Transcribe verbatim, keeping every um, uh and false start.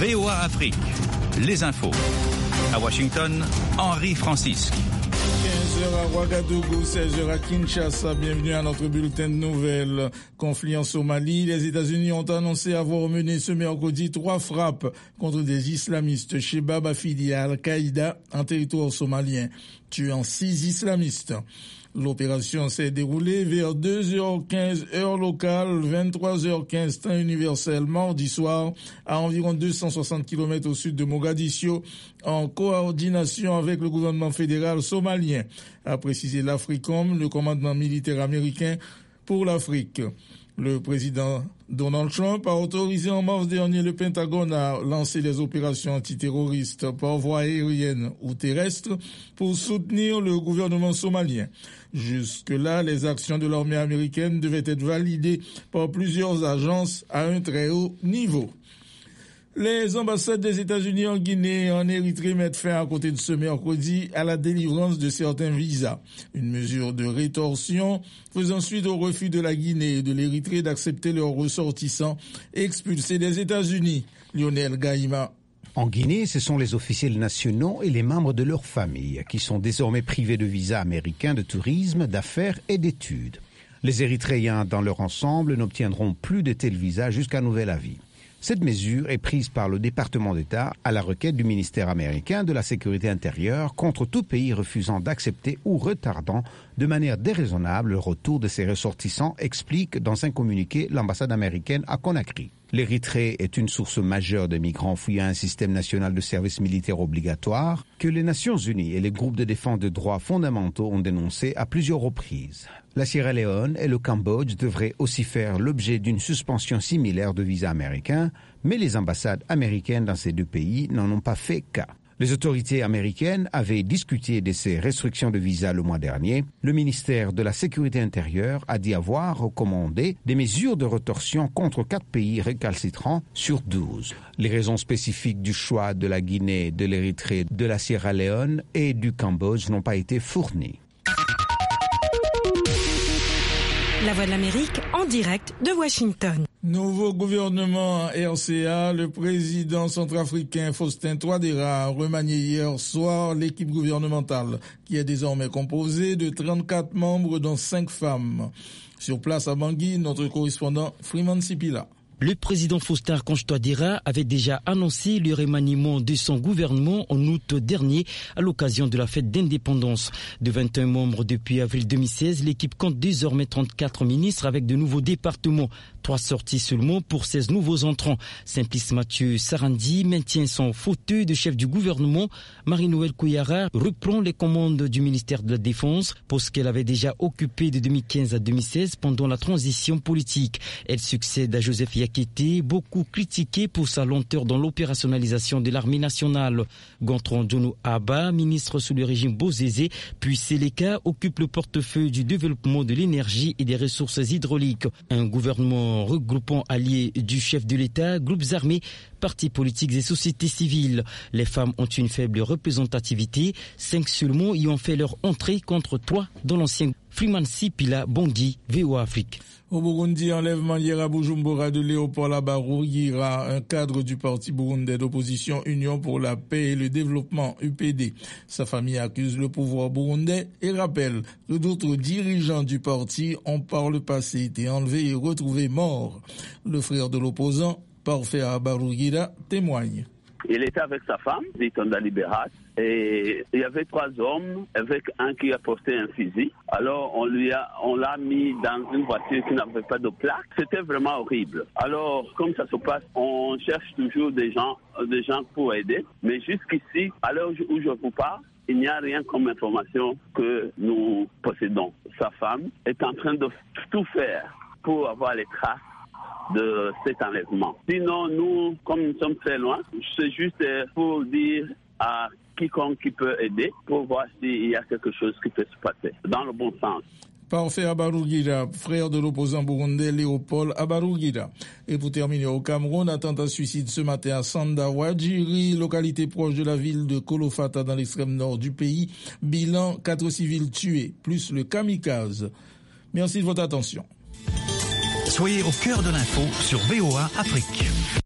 V O A Afrique, les infos. À Washington, Henri Francisque. quinze heures à Ouagadougou, seize heures à Kinshasa. Bienvenue à notre bulletin de nouvelles. Conflit en Somalie. Les États-Unis ont annoncé avoir mené ce mercredi trois frappes contre des islamistes Shebab affiliés à Al-Qaïda en territoire somalien, tuant six islamistes. L'opération s'est déroulée vers deux heures quinze heure locale, vingt-trois heures quinze temps universel mardi soir, à environ deux cent soixante kilomètres au sud de Mogadiscio, en coordination avec le gouvernement fédéral somalien, a précisé l'Africom, le commandement militaire américain pour l'Afrique. Le président Donald Trump a autorisé en mars dernier le Pentagone à lancer des opérations antiterroristes par voie aérienne ou terrestre pour soutenir le gouvernement somalien. Jusque-là, les actions de l'armée américaine devaient être validées par plusieurs agences à un très haut niveau. Les ambassades des États-Unis en Guinée et en Érythrée mettent fin à compter de ce mercredi à la délivrance de certains visas. Une mesure de rétorsion faisant suite au refus de la Guinée et de l'Érythrée d'accepter leurs ressortissants expulsés des États-Unis. Lionel Gaïma. En Guinée, ce sont les officiels nationaux et les membres de leur famille qui sont désormais privés de visas américains de tourisme, d'affaires et d'études. Les Érythréens, dans leur ensemble, n'obtiendront plus de tels visas jusqu'à nouvel avis. Cette mesure est prise par le département d'État à la requête du ministère américain de la Sécurité intérieure contre tout pays refusant d'accepter ou retardant de manière déraisonnable le retour de ses ressortissants, explique dans un communiqué l'ambassade américaine à Conakry. L'Érythrée est une source majeure de migrants fuyant un système national de service militaire obligatoire que les Nations Unies et les groupes de défense des droits fondamentaux ont dénoncé à plusieurs reprises. La Sierra Leone et le Cambodge devraient aussi faire l'objet d'une suspension similaire de visas américains, mais les ambassades américaines dans ces deux pays n'en ont pas fait cas. Les autorités américaines avaient discuté de ces restrictions de visas le mois dernier. Le ministère de la Sécurité intérieure a dit avoir recommandé des mesures de rétorsion contre quatre pays récalcitrants sur douze. Les raisons spécifiques du choix de la Guinée, de l'Érythrée, de la Sierra Leone et du Cambodge n'ont pas été fournies. La Voix de l'Amérique en direct de Washington. Nouveau gouvernement R C A, le président centrafricain Faustin Touadéra a remanié hier soir l'équipe gouvernementale qui est désormais composée de trente-quatre membres dont cinq femmes. Sur place à Bangui, notre correspondant Freeman Sipila. Le président Faustin Touadéra avait déjà annoncé le remaniement de son gouvernement en août dernier à l'occasion de la fête d'indépendance. De vingt et un membres depuis avril deux mille seize, l'équipe compte désormais trente-quatre ministres avec de nouveaux départements. Trois sorties seulement pour seize nouveaux entrants. Simplice Mathieu Sarandi maintient son fauteuil de chef du gouvernement. Marie-Noëlle Kouyara reprend les commandes du ministère de la Défense, poste qu'elle avait déjà occupé de deux mille quinze à deux mille seize pendant la transition politique. Elle succède à Joseph Yakété, beaucoup critiqué pour sa lenteur dans l'opérationnalisation de l'armée nationale. Gontran Djonou Abba, ministre sous le régime Bozézé, puis Seleka occupe le portefeuille du développement de l'énergie et des ressources hydrauliques. Un gouvernement regroupant alliés du chef de l'État, groupes armés, partis politiques et sociétés civiles. Les femmes ont une faible représentativité, cinq seulement y ont fait leur entrée contre trois dans l'ancien Freeman Sipila, Bangui, V O A Afrique. Au Burundi, enlèvement hier à Bujumbura de Léopold Abarugira, un cadre du parti burundais d'opposition Union pour la paix et le développement U P D. Sa famille accuse le pouvoir burundais et rappelle que d'autres dirigeants du parti ont par le passé été enlevés et retrouvés morts. Le frère de l'opposant, Parfait Abarugira, témoigne. Il était avec sa femme, Zitonda Libérat, et il y avait trois hommes avec un qui a porté un fusil. Alors on lui a, on l'a mis dans une voiture qui n'avait pas de plaque. C'était vraiment horrible. Alors comme ça se passe, on cherche toujours des gens, des gens pour aider. Mais jusqu'ici, à l'heure où je vous parle, il n'y a rien comme information que nous possédons. Sa femme est en train de tout faire pour avoir les traces de cet enlèvement. Sinon, nous, comme nous sommes très loin, c'est juste pour dire à quiconque qui peut aider pour voir s'il y a quelque chose qui peut se passer dans le bon sens. Parfait Abarugira, frère de l'opposant burundais Léopold Abarugira. Et pour terminer au Cameroun, attentat suicide ce matin à Sandawadjiri, localité proche de la ville de Kolofata dans l'extrême nord du pays. Bilan, quatre civils tués, plus le kamikaze. Merci de votre attention. Soyez au cœur de l'info sur V O A Afrique.